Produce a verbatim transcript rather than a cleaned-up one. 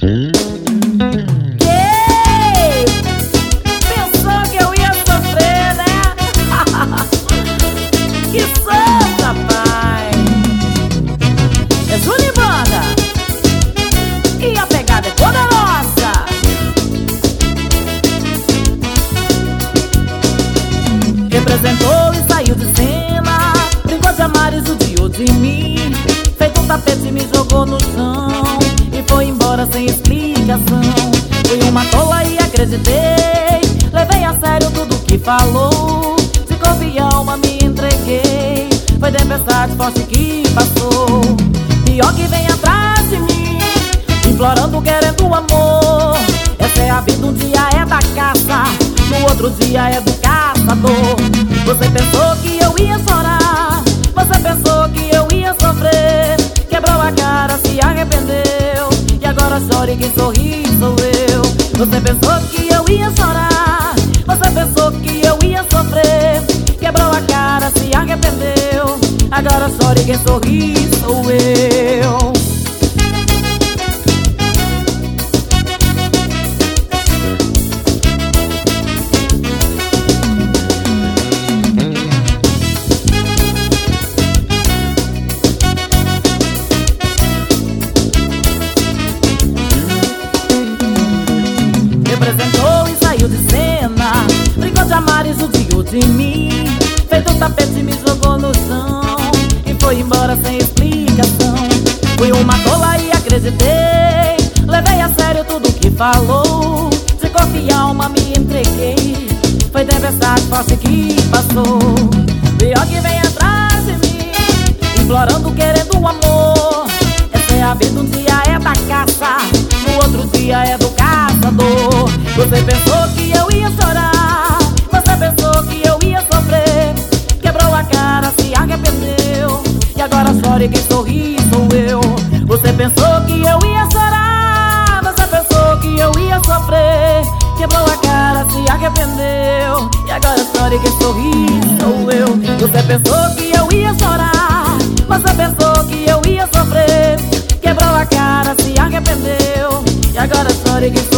Ei, pensou que eu ia sofrer, né? Que santa, pai. É Júnior Banda e a pegada é toda nossa. Representou e saiu de cena, brincou de amar e judiou de mim. Feito um tapete me jogou no chão e foi embora sem explicação. Fui uma tola e acreditei, levei a sério tudo que falou. De corpo e alma me entreguei, foi tempestade forte que passou. Pior que vem atrás de mim, implorando, querendo amor. Essa é a vida, um dia é da caça, no outro dia é do caçador. Você pensou que eu ia chorar, você pensou que eu ia sofrer. Quebrou a cara, se arrependeu, e agora chora e quem sorri sou eu. Você pensou que eu ia chorar, você pensou que eu ia sofrer. Quebrou a cara, se arrependeu, agora chora e quem sorri sou eu. Representou e saiu de cena, brincou de amar e judiou de mim. Feito um tapete me jogou no chão e foi embora sem explicação. Fui uma tola e acreditei, levei a sério tudo que falou. De corpo e alma me entreguei, foi tempestade forte que passou. Pior que vem atrás de mim, implorando, querendo um amor. Essa é a vida, um dia é da caça, no outro dia é do caçador. Você pensou que eu ia chorar, você pensou que eu ia sofrer. Quebrou a cara, se arrependeu, e agora chora e quem sorri sou eu. Você pensou que eu ia chorar, você pensou que eu ia sofrer. Quebrou a cara, se arrependeu, e agora chora e quem sorri sou eu. Você pensou que eu ia chorar, você pensou que eu ia sofrer. Quebrou a cara, se arrependeu, e agora chora e quem sorri